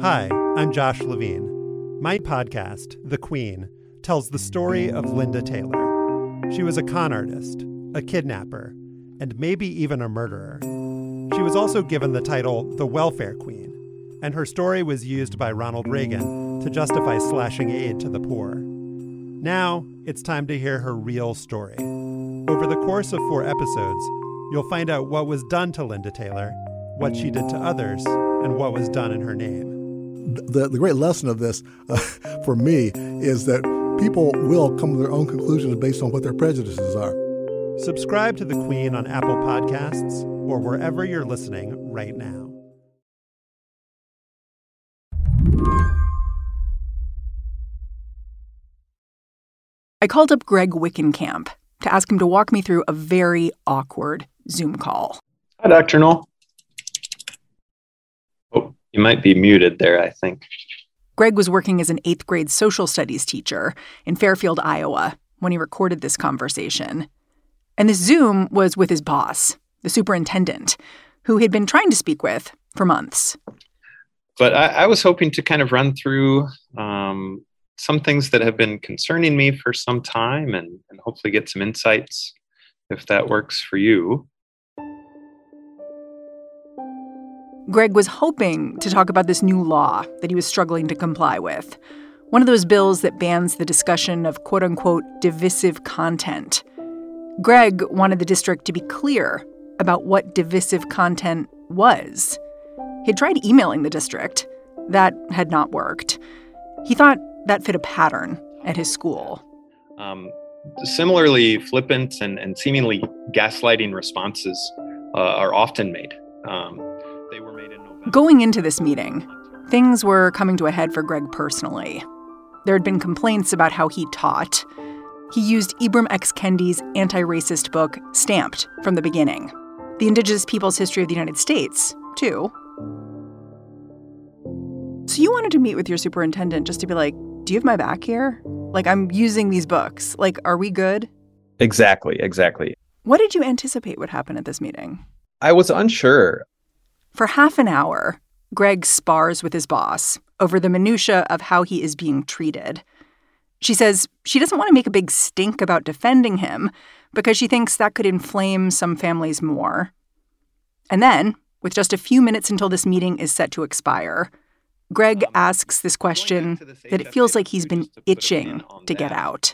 Hi, I'm Josh Levine. My podcast, The Queen, tells the story of Linda Taylor. She was a con artist, a kidnapper, and maybe even a murderer. She was also given the title the Welfare Queen, and her story was used by Ronald Reagan to justify slashing aid to the poor. Now, it's time to hear her real story. Over the course of 4 episodes, you'll find out what was done to Linda Taylor, what she did to others, and what was done in her name. The great lesson of this, for me, is that people will come to their own conclusions based on what their prejudices are. Subscribe to The Queen on Apple Podcasts or wherever you're listening right now. I called up Greg Wickenkamp to ask him to walk me through a very awkward Zoom call. Hi, Dr. Knoll. Oh, you might be muted there, I think. Greg was working as an 8th grade social studies teacher in Fairfield, Iowa, when he recorded this conversation. And this Zoom was with his boss, the superintendent, who he'd been trying to speak with for months. But I was hoping to kind of run through some things that have been concerning me for some time and hopefully get some insights if that works for you. Greg was hoping to talk about this new law that he was struggling to comply with. One of those bills that bans the discussion of quote-unquote divisive content. Greg wanted the district to be clear about what divisive content was. He'd tried emailing the district. That had not worked. He thought that fit a pattern at his school. Similarly, flippant and seemingly gaslighting responses are often made. They were made in November. Going into this meeting, things were coming to a head for Greg personally. There had been complaints about how he taught. He used Ibram X. Kendi's anti-racist book, Stamped, from the beginning. The Indigenous Peoples' History of the United States, too. So you wanted to meet with your superintendent just to be like, do you have my back here? Like, I'm using these books. Like, are we good? Exactly. What did you anticipate would happen at this meeting? I was unsure. For half an hour, Greg spars with his boss over the minutia of how he is being treated. She says she doesn't want to make a big stink about defending him because she thinks that could inflame some families more. And then, with just a few minutes until this meeting is set to expire, Greg asks this question that it feels like he's been itching to get out.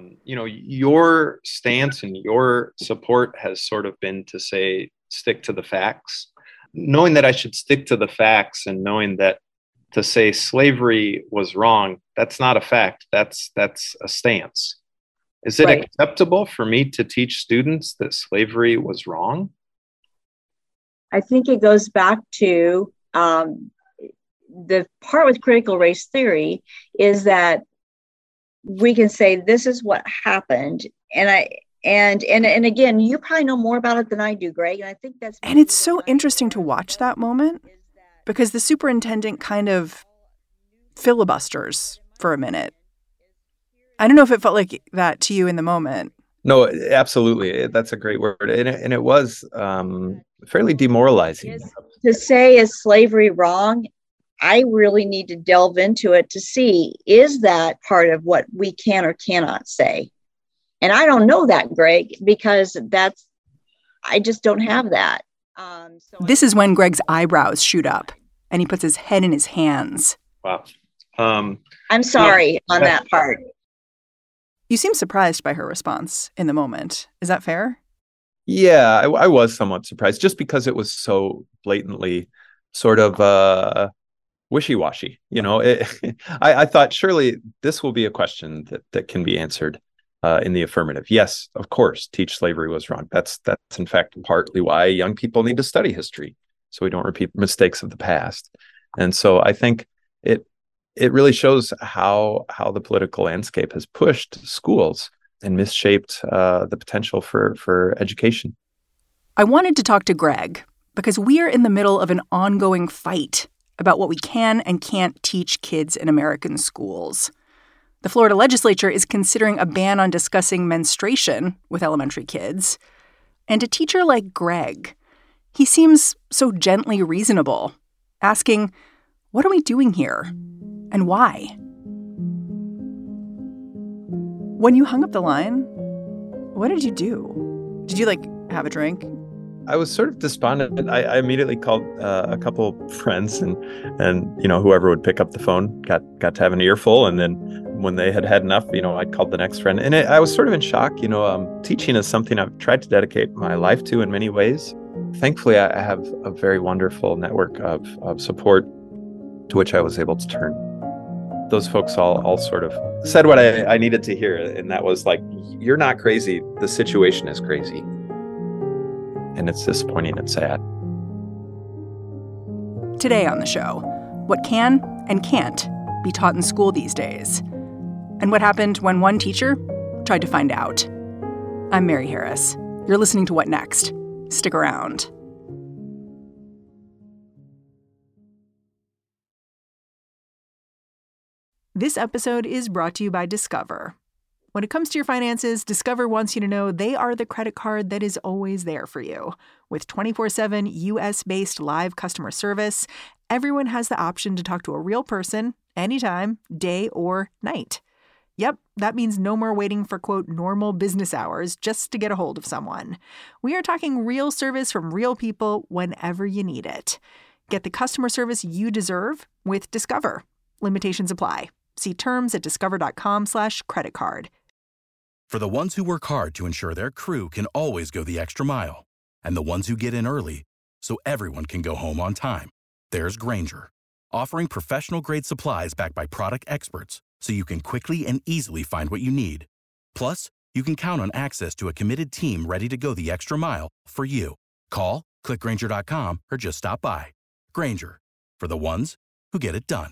Your stance and your support has sort of been to say, stick to the facts. Knowing that I should stick to the facts and knowing that to say slavery was wrong, that's not a fact. That's a stance. Is it Right. acceptable for me to teach students that slavery was wrong? I think it goes back to the part with critical race theory is that we can say this is what happened, and again, you probably know more about it than I do, Greg. And I think that's And it's so interesting to watch that moment because the superintendent kind of filibusters for a minute. I don't know if it felt like that to you in the moment. No, absolutely. That's a great word. And it was fairly demoralizing. To say is slavery wrong. I really need to delve into it to see, is that part of what we can or cannot say? And I don't know that, Greg, because I just don't have that. This is when Greg's eyebrows shoot up and he puts his head in his hands. Wow. I'm sorry on that part. You seem surprised by her response in the moment. Is that fair? Yeah, I was somewhat surprised just because it was so blatantly sort of wishy-washy. I thought surely this will be a question that can be answered in the affirmative. Yes, of course, teach slavery was wrong. That's in fact partly why young people need to study history, so we don't repeat mistakes of the past. And so I think it really shows how the political landscape has pushed schools and misshaped the potential for education. I wanted to talk to Greg because we are in the middle of an ongoing fight about what we can and can't teach kids in American schools. The Florida legislature is considering a ban on discussing menstruation with elementary kids. And a teacher like Greg, he seems so gently reasonable, asking, What are we doing here? And why? When you hung up the line, what did you do? Did you, have a drink? I was sort of despondent. I immediately called a couple friends and whoever would pick up the phone got to have an earful. And then when they had enough, I called the next friend. And I was sort of in shock. Teaching is something I've tried to dedicate my life to in many ways. Thankfully, I have a very wonderful network of support to which I was able to turn. Those folks all sort of said what I needed to hear. And that was like, you're not crazy. The situation is crazy. And it's disappointing and sad. Today on the show, what can and can't be taught in school these days, and what happened when one teacher tried to find out. I'm Mary Harris. You're listening to What Next? Stick around. This episode is brought to you by Discover. When it comes to your finances, Discover wants you to know they are the credit card that is always there for you. With 24/7 U.S.-based live customer service, everyone has the option to talk to a real person anytime, day or night. Yep, that means no more waiting for, quote, normal business hours just to get a hold of someone. We are talking real service from real people whenever you need it. Get the customer service you deserve with Discover. Limitations apply. See terms at discover.com/creditcard. For the ones who work hard to ensure their crew can always go the extra mile, and the ones who get in early so everyone can go home on time, there's Grainger, offering professional-grade supplies backed by product experts so you can quickly and easily find what you need. Plus, you can count on access to a committed team ready to go the extra mile for you. Call, click Grainger.com, or just stop by. Grainger, for the ones who get it done.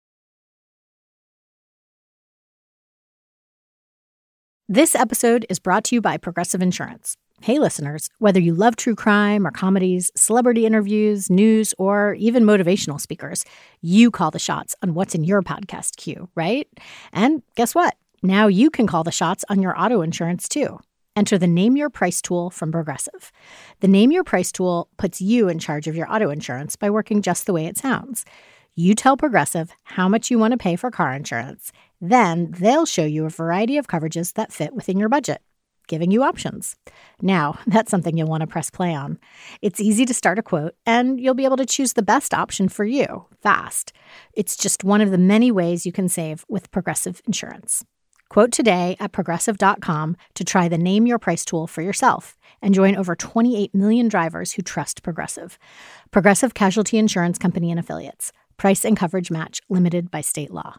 This episode is brought to you by Progressive Insurance. Hey, listeners, whether you love true crime or comedies, celebrity interviews, news, or even motivational speakers, you call the shots on what's in your podcast queue, right? And guess what? Now you can call the shots on your auto insurance, too. Enter the Name Your Price tool from Progressive. The Name Your Price tool puts you in charge of your auto insurance by working just the way it sounds. You tell Progressive how much you want to pay for car insurance. Then they'll show you a variety of coverages that fit within your budget, giving you options. Now, that's something you'll want to press play on. It's easy to start a quote, and you'll be able to choose the best option for you fast. It's just one of the many ways you can save with Progressive Insurance. Quote today at Progressive.com to try the Name Your Price tool for yourself and join over 28 million drivers who trust Progressive. Progressive Casualty Insurance Company and Affiliates. Price and coverage match limited by state law.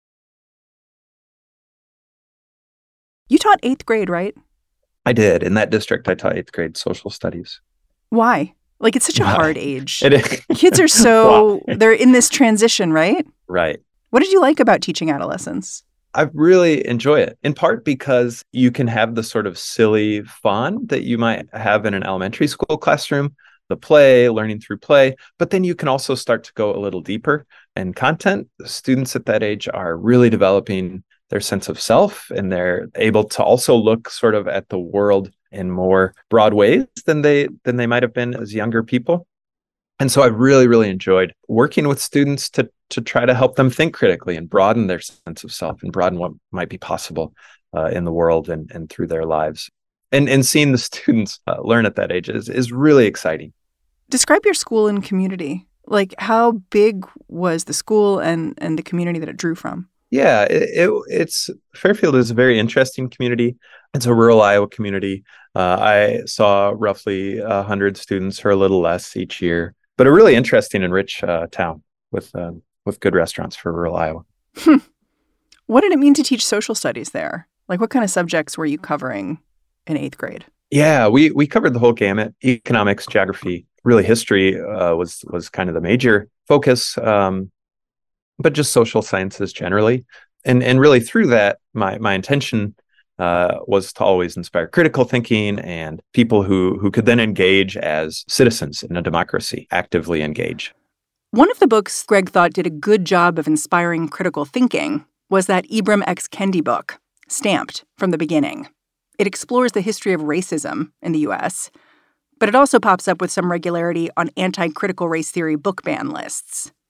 You taught 8th grade, right? I did. In that district, I taught 8th grade social studies. Why? It's such a hard age. It is. Kids are so, they're in this transition, right? Right. What did you like about teaching adolescents? I really enjoy it, in part because you can have the sort of silly fun that you might have in an elementary school classroom, the play, learning through play, but then you can also start to go a little deeper in content. The students at that age are really developing their sense of self, and they're able to also look sort of at the world in more broad ways than they might have been as younger people. And so I really, really enjoyed working with students to try to help them think critically and broaden their sense of self and broaden what might be possible in the world and through their lives. And seeing the students learn at that age is really exciting. Describe your school and community. How big was the school and the community that it drew from? Yeah, it's Fairfield is a very interesting community. It's a rural Iowa community. I saw roughly 100 students or a little less each year, but a really interesting and rich town with good restaurants for rural Iowa. What did it mean to teach social studies there? What kind of subjects were you covering in 8th grade? Yeah, we covered the whole gamut: economics, geography, really history was kind of the major focus. But just social sciences generally. And really through that, my intention was to always inspire critical thinking and people who could then engage as citizens in a democracy, actively engage. One of the books Greg thought did a good job of inspiring critical thinking was that Ibram X. Kendi book, Stamped from the Beginning. It explores the history of racism in the U.S., but it also pops up with some regularity on anti-critical race theory book ban lists.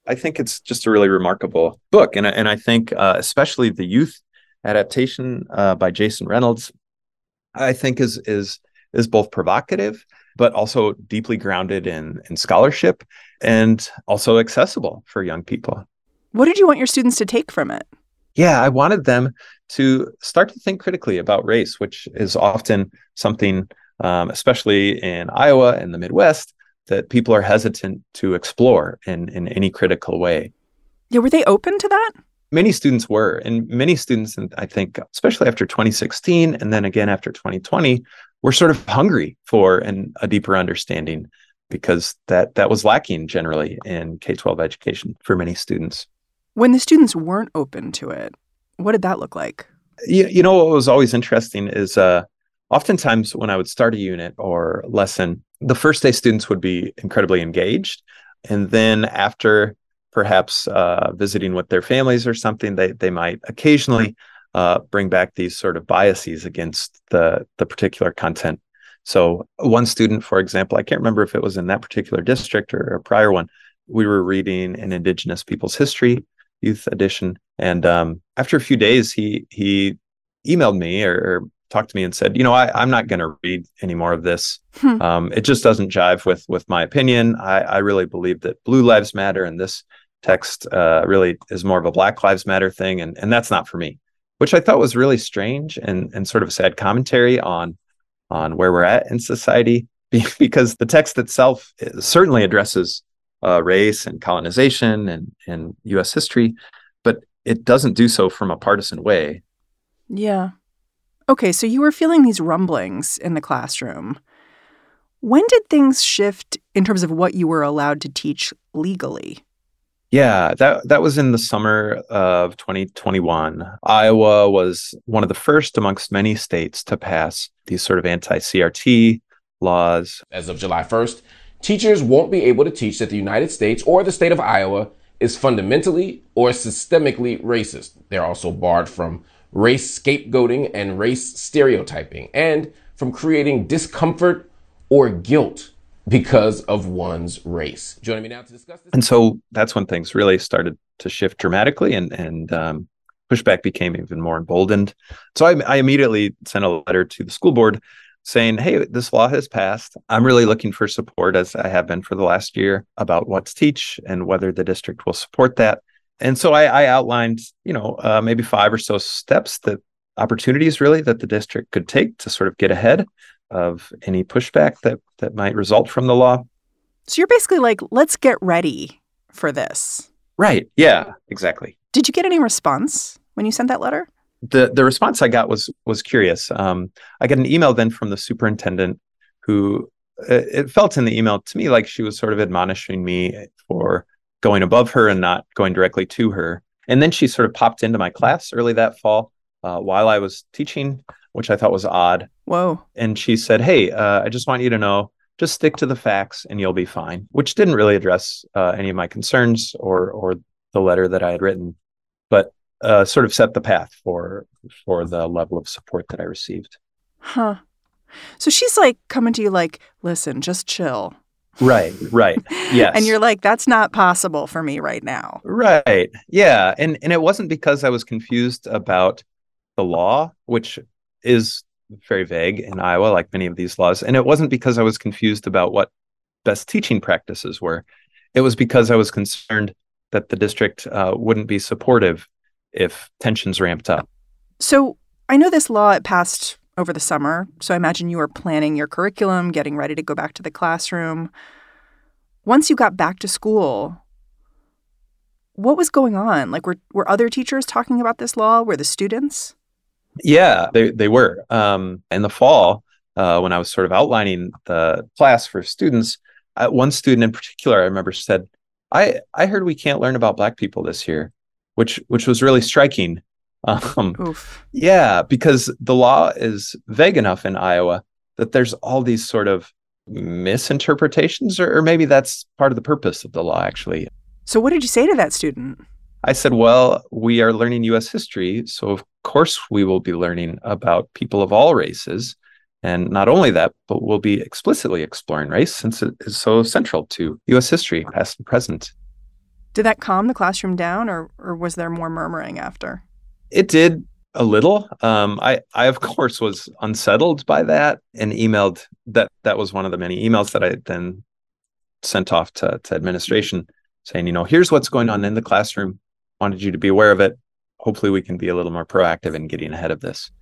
I think it's just a really remarkable book. And I think especially the youth adaptation by Jason Reynolds, I think is both provocative, but also deeply grounded in scholarship and also accessible for young people. What did you want your students to take from it? Yeah, I wanted them to start to think critically about race, which is often something, especially in Iowa and the Midwest, that people are hesitant to explore in any critical way. Yeah, were they open to that? Many students were, and many students, and I think especially after 2016 and then again after 2020, were sort of hungry for a deeper understanding, because that was lacking generally in K-12 education for many students. When the students weren't open to it, what did that look like? You know, what was always interesting is oftentimes when I would start a unit or lesson, the first day students would be incredibly engaged. And then after perhaps visiting with their families or something, they might occasionally bring back these sort of biases against the particular content. So one student, for example, I can't remember if it was in that particular district or a prior one, we were reading an Indigenous Peoples History Youth Edition. And after a few days, he emailed me or talked to me and said, I'm not going to read any more of this. It just doesn't jive with my opinion. I really believe that Blue Lives Matter, and this text really is more of a Black Lives Matter thing. And that's not for me, which I thought was really strange and sort of a sad commentary on where we're at in society, because the text itself certainly addresses race and colonization and U.S. history, but it doesn't do so from a partisan way. Yeah. Okay, so you were feeling these rumblings in the classroom. When did things shift in terms of what you were allowed to teach legally? Yeah, that was in the summer of 2021. Iowa was one of the first amongst many states to pass these sort of anti-CRT laws. As of July 1st, teachers won't be able to teach that the United States or the state of Iowa is fundamentally or systemically racist. They're also barred from race scapegoating and race stereotyping, and from creating discomfort or guilt because of one's race. Joining me now to discuss this. And so that's when things really started to shift dramatically, and pushback became even more emboldened. So I immediately sent a letter to the school board saying, hey, this law has passed. I'm really looking for support, as I have been for the last year, about what to teach and whether the district will support that. And so I outlined, maybe 5 or so steps, opportunities really that the district could take to sort of get ahead of any pushback that might result from the law. So you're basically like, let's get ready for this. Right. Yeah, exactly. Did you get any response when you sent that letter? The response I got was curious. I got an email then from the superintendent who, it felt in the email to me like she was sort of admonishing me for going above her and not going directly to her. And then she sort of popped into my class early that fall while I was teaching, which I thought was odd. Whoa. And she said, hey, I just want you to know, just stick to the facts and you'll be fine, which didn't really address any of my concerns or the letter that I had written, but sort of set the path for the level of support that I received. Huh. So she's like coming to you like, listen, just chill. Right. Yes. And you're like, that's not possible for me right now. Right. Yeah. And it wasn't because I was confused about the law, which is very vague in Iowa, like many of these laws. And it wasn't because I was confused about what best teaching practices were. It was because I was concerned that the district wouldn't be supportive if tensions ramped up. So I know this law, it passed over the summer. So I imagine you were planning your curriculum, getting ready to go back to the classroom. Once you got back to school, what was going on? Like, were other teachers talking about this law? Were the students? Yeah, they were. In the fall, when I was sort of outlining the class for students, one student in particular, I remember said, I heard we can't learn about Black people this year, which was really striking. Oof. Yeah, because the law is vague enough in Iowa that there's all these sort of misinterpretations, or maybe that's part of the purpose of the law, actually. So what did you say to that student? I said, well, we are learning U.S. history, so of course we will be learning about people of all races. And not only that, but we'll be explicitly exploring race since it is so central to U.S. history, past and present. Did that calm the classroom down, or was there more murmuring after? It did a little. I of course was unsettled by that and emailed that. That was one of the many emails that I then sent off to administration saying, here's what's going on in the classroom. Wanted you to be aware of it. Hopefully we can be a little more proactive in getting ahead of this.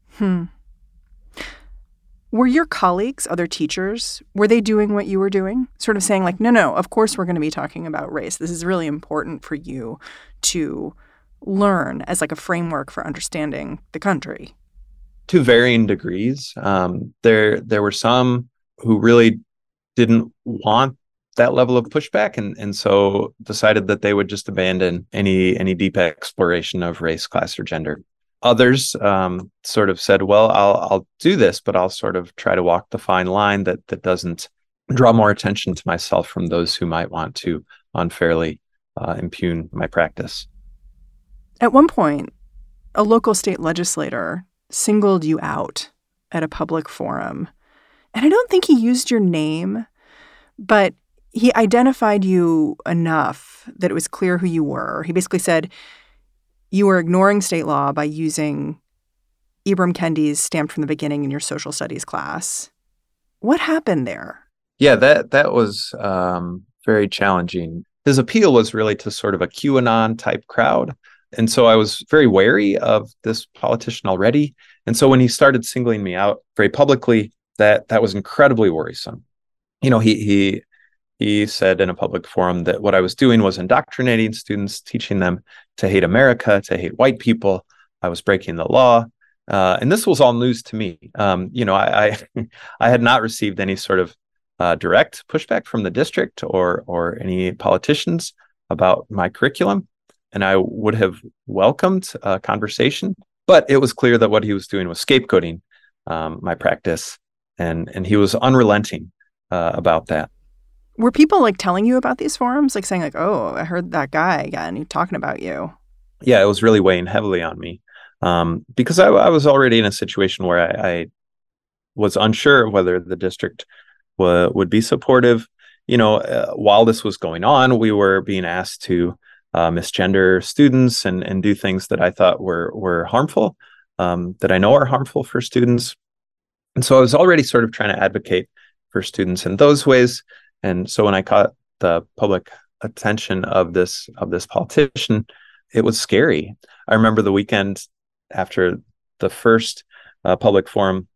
Were your colleagues, other teachers, were they doing what you were doing? Sort of saying like, no, of course we're going to be talking about race. This is really important for you to learn as like a framework for understanding the country. To varying degrees. There were some who really didn't want that level of pushback and so decided that they would just abandon any deep exploration of race, class, or gender. Others sort of said, well, I'll do this, but I'll sort of try to walk the fine line that doesn't draw more attention to myself from those who might want to unfairly impugn my practice. At one point, a local state legislator singled you out at a public forum. And I don't think he used your name, but he identified you enough that it was clear who you were. He basically said you were ignoring state law by using Ibram Kendi's Stamped from the Beginning in your social studies class. What happened there? Yeah, that was very challenging. His appeal was really to sort of a QAnon type crowd. And so I was very wary of this politician already. And so when he started singling me out very publicly, that was incredibly worrisome. He said in a public forum that what I was doing was indoctrinating students, teaching them to hate America, to hate white people. I was breaking the law. And this was all news to me. I had not received any sort of direct pushback from the district or any politicians about my curriculum. And I would have welcomed a conversation. But it was clear that what he was doing was scapegoating my practice. And he was unrelenting about that. Were people like telling you about these forums, like saying like, oh, I heard that guy again talking about you? Yeah, it was really weighing heavily on me because I was already in a situation where I was unsure whether the district would be supportive. While this was going on, we were being asked to misgender students and do things that I thought were harmful, that I know are harmful for students. And so I was already sort of trying to advocate for students in those ways. And so when I caught the public attention of this politician, it was scary. I remember the weekend after the first public forum,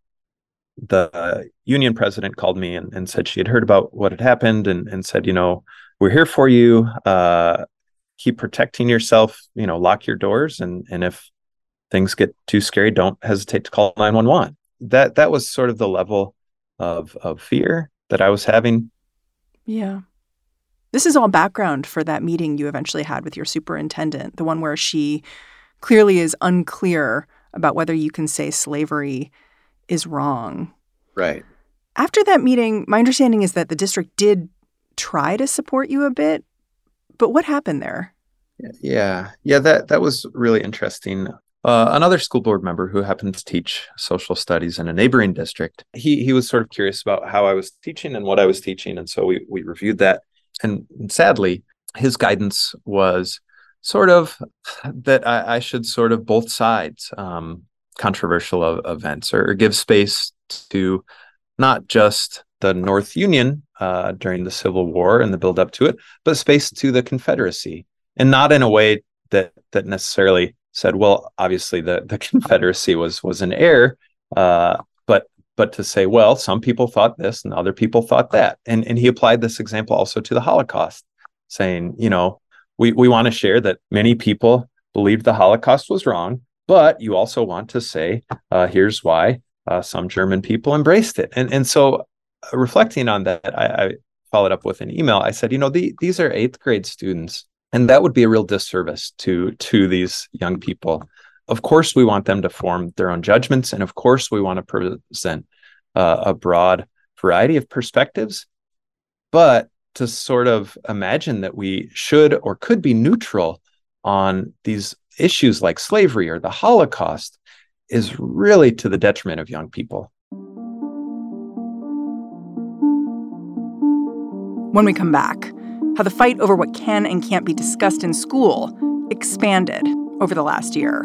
the union president called me and said she had heard about what had happened and said, we're here for you. Keep protecting yourself, lock your doors. And if things get too scary, don't hesitate to call 911. That was sort of the level of fear that I was having. Yeah. This is all background for that meeting you eventually had with your superintendent, the one where she clearly is unclear about whether you can say slavery is wrong. Right. After that meeting, my understanding is that the district did try to support you a bit, but what happened there? Yeah, that was really interesting. Another school board member who happened to teach social studies in a neighboring district, he was sort of curious about how I was teaching and what I was teaching. And so we reviewed that. And sadly, his guidance was sort of that I should sort of both sides controversial events or give space to not just the North Union during the Civil War and the build up to it, but space to the Confederacy, and not in a way that necessarily said, well, obviously the Confederacy was an error, but to say, well, some people thought this and other people thought that. And he applied this example also to the Holocaust, saying, we want to share that many people believed the Holocaust was wrong, but you also want to say, here's why some German people embraced it. And so reflecting on that, I followed up with an email. I said, these are 8th grade students, and that would be a real disservice to these young people. Of course, we want them to form their own judgments. And of course, we want to present a broad variety of perspectives. But to sort of imagine that we should or could be neutral on these issues like slavery or the Holocaust is really to the detriment of young people. When we come back, how the fight over what can and can't be discussed in school expanded over the last year.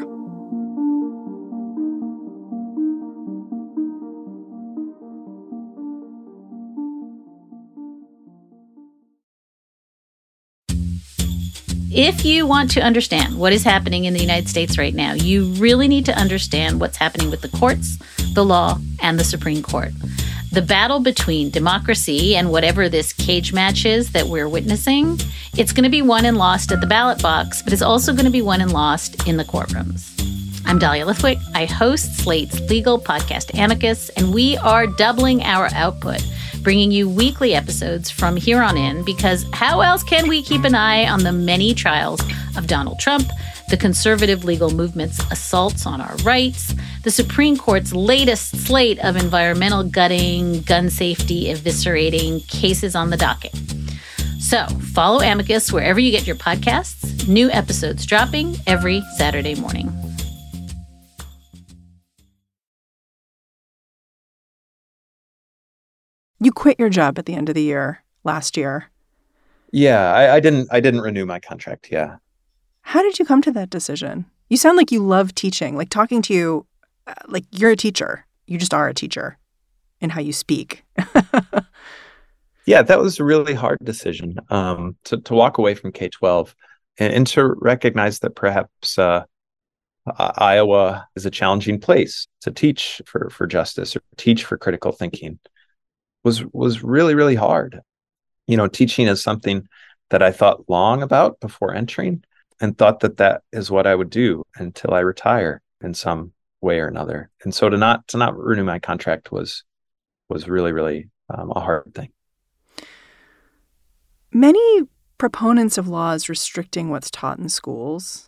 If you want to understand what is happening in the United States right now, you really need to understand what's happening with the courts, the law, and the Supreme Court. The battle between democracy and whatever this cage match is that we're witnessing, it's going to be won and lost at the ballot box, but it's also going to be won and lost in the courtrooms. I'm Dahlia Lithwick. I host Slate's legal podcast Amicus, and we are doubling our output, bringing you weekly episodes from here on in, because how else can we keep an eye on the many trials of Donald Trump, the conservative legal movement's assaults on our rights, the Supreme Court's latest slate of environmental gutting, gun safety eviscerating cases on the docket. So follow Amicus wherever you get your podcasts. New episodes dropping every Saturday morning. You quit your job at the end of the year last year. Yeah, I didn't renew my contract. Yeah. How did you come to that decision? You sound like you love teaching, like talking to you, like you're a teacher. You just are a teacher in how you speak. Yeah, that was a really hard decision, to walk away from K-12 and to recognize that perhaps Iowa is a challenging place to teach for justice or teach for critical thinking. Was really, really hard. You know, teaching is something that I thought long about before entering and thought that is what I would do until I retire in some way or another. And so to not renew my contract was really, really a hard thing. Many proponents of laws restricting what's taught in schools,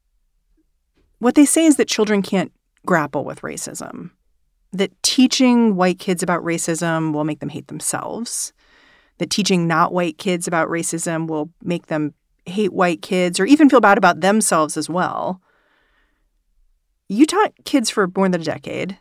what they say is that children can't grapple with racism, that teaching white kids about racism will make them hate themselves, that teaching not white kids about racism will make them hate white kids or even feel bad about themselves as well. You taught kids for more than a decade.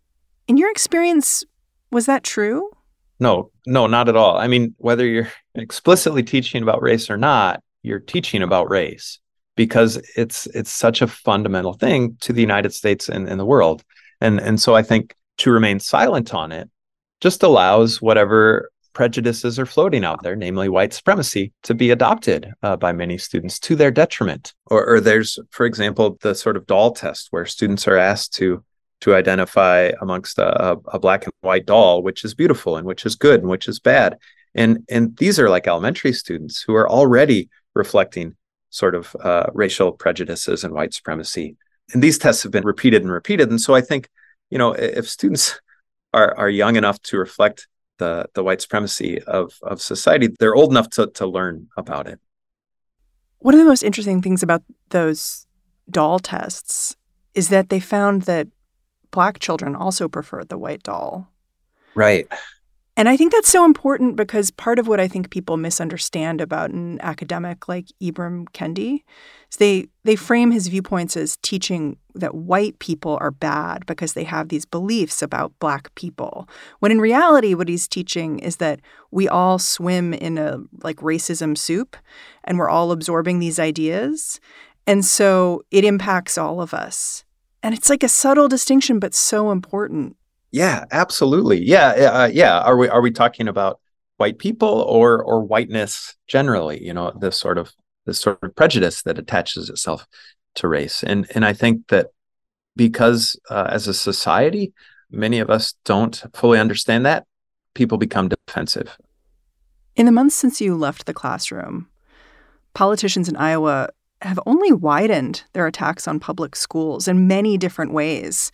In your experience, was that true? No, not at all. I mean, whether you're explicitly teaching about race or not, you're teaching about race because it's such a fundamental thing to the United States and the world. And so I think to remain silent on it just allows whatever prejudices are floating out there, namely white supremacy, to be adopted by many students to their detriment. Or there's, for example, the sort of doll test where students are asked to identify amongst a black and white doll, which is beautiful and which is good and which is bad. And these are like elementary students who are already reflecting sort of racial prejudices and white supremacy. And these tests have been repeated and repeated. And so I think, you know, if students are young enough to reflect the white supremacy of society, they're old enough to learn about it. One of the most interesting things about those doll tests is that they found that Black children also preferred the white doll. Right. And I think that's so important because part of what I think people misunderstand about an academic like Ibram Kendi is they frame his viewpoints as teaching that white people are bad because they have these beliefs about Black people. When in reality, what he's teaching is that we all swim in a like racism soup and we're all absorbing these ideas. And so it impacts all of us. And it's like a subtle distinction, but so important. Yeah, absolutely. Yeah. Are we talking about white people or whiteness generally? You know, this sort of prejudice that attaches itself to race. And I think that because as a society, many of us don't fully understand that, people become defensive. In the months since you left the classroom, politicians in Iowa have only widened their attacks on public schools in many different ways.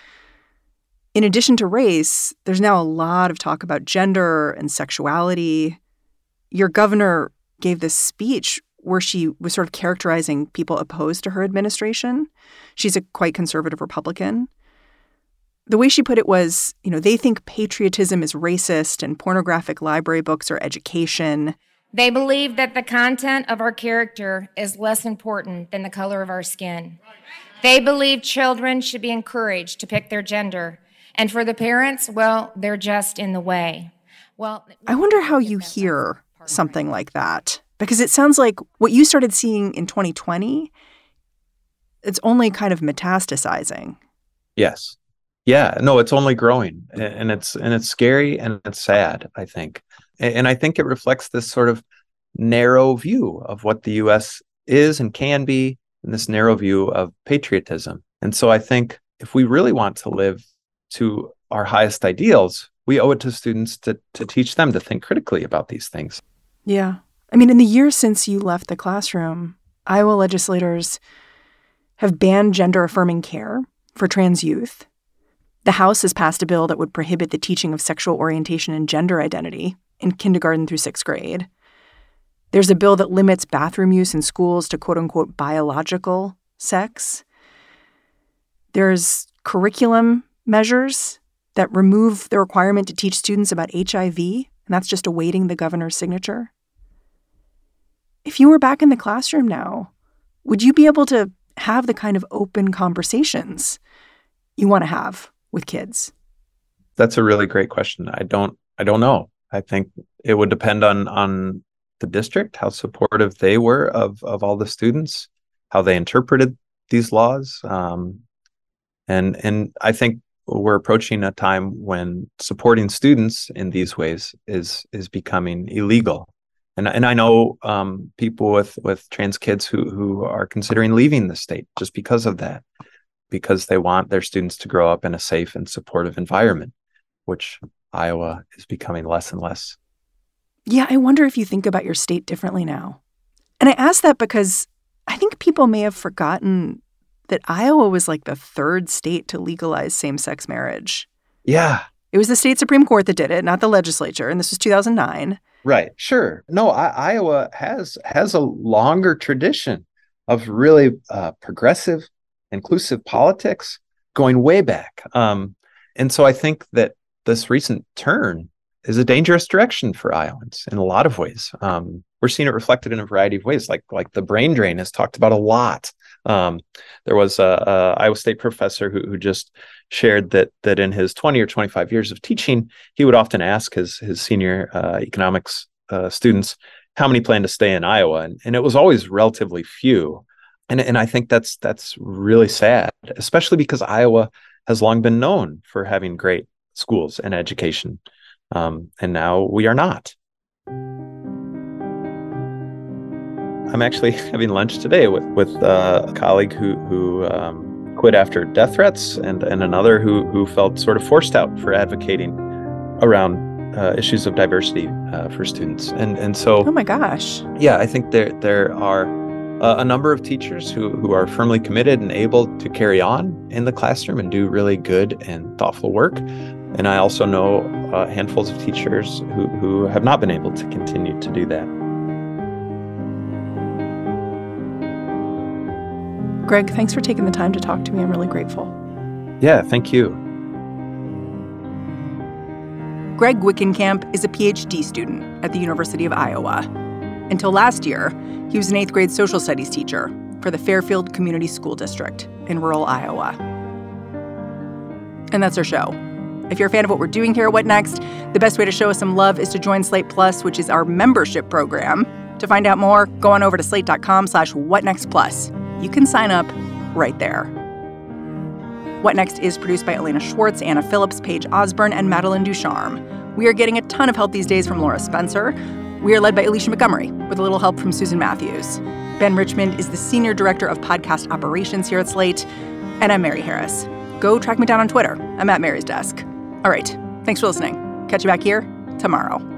In addition to race, there's now a lot of talk about gender and sexuality. Your governor gave this speech where she was sort of characterizing people opposed to her administration. She's a quite conservative Republican. The way she put it was, you know, they think patriotism is racist and pornographic library books are education. They believe that the content of our character is less important than the color of our skin. They believe children should be encouraged to pick their gender. And for the parents, well, they're just in the way. Well, I wonder how you hear something like that Because it sounds like what you started seeing in 2020, it's only kind of metastasizing. Yes. Yeah. No, it's only growing, and it's scary and it's sad, I think. And I think it reflects this sort of narrow view of what the U.S. is and can be, and this narrow view of patriotism. And so I think if we really want to live to our highest ideals, we owe it to students to teach them to think critically about these things. Yeah. I mean, in the years since you left the classroom, Iowa legislators have banned gender-affirming care for trans youth. The House has passed a bill that would prohibit the teaching of sexual orientation and gender identity in kindergarten through 6th grade. There's a bill that limits bathroom use in schools to quote-unquote biological sex. There's curriculum measures that remove the requirement to teach students about HIV, and that's just awaiting the governor's signature. If you were back in the classroom now, would you be able to have the kind of open conversations you want to have with kids? That's a really great question. I don't know. I think it would depend on the district, how supportive they were of all the students, how they interpreted these laws. And I think we're approaching a time when supporting students in these ways is becoming illegal. And I know people with trans kids who are considering leaving the state just because of that, because they want their students to grow up in a safe and supportive environment, which Iowa is becoming less and less. Yeah, I wonder if you think about your state differently now. And I ask that because I think people may have forgotten that Iowa was like the 3rd state to legalize same-sex marriage. Yeah. It was the state Supreme Court that did it, not the legislature, and this was 2009. Right. Sure. No, Iowa has a longer tradition of really progressive, inclusive politics going way back. And so I think that this recent turn is a dangerous direction for Iowans in a lot of ways. We're seeing it reflected in a variety of ways, like the brain drain is talked about a lot. There was a Iowa State professor who just shared that in his 20 or 25 years of teaching, he would often ask his senior economics students how many plan to stay in Iowa, and it was always relatively few. And I think that's really sad, especially because Iowa has long been known for having great schools and education. And now we are not. I'm actually having lunch today with a colleague who quit after death threats and another who felt sort of forced out for advocating around issues of diversity for students. And so, oh my gosh. Yeah, I think there are a number of teachers who are firmly committed and able to carry on in the classroom and do really good and thoughtful work. And I also know handfuls of teachers who have not been able to continue to do that. Greg, thanks for taking the time to talk to me. I'm really grateful. Yeah, thank you. Greg Wickenkamp is a PhD student at the University of Iowa. Until last year, he was an 8th grade social studies teacher for the Fairfield Community School District in rural Iowa. And that's our show. If you're a fan of what we're doing here at What Next, the best way to show us some love is to join Slate Plus, which is our membership program. To find out more, go on over to slate.com/whatnextplus. You can sign up right there. What Next is produced by Elena Schwartz, Anna Phillips, Paige Osborne, and Madeline Ducharme. We are getting a ton of help these days from Laura Spencer. We are led by Alicia Montgomery, with a little help from Susan Matthews. Ben Richmond is the Senior Director of Podcast Operations here at Slate. And I'm Mary Harris. Go track me down on Twitter. I'm at Mary's Desk. All right. Thanks for listening. Catch you back here tomorrow.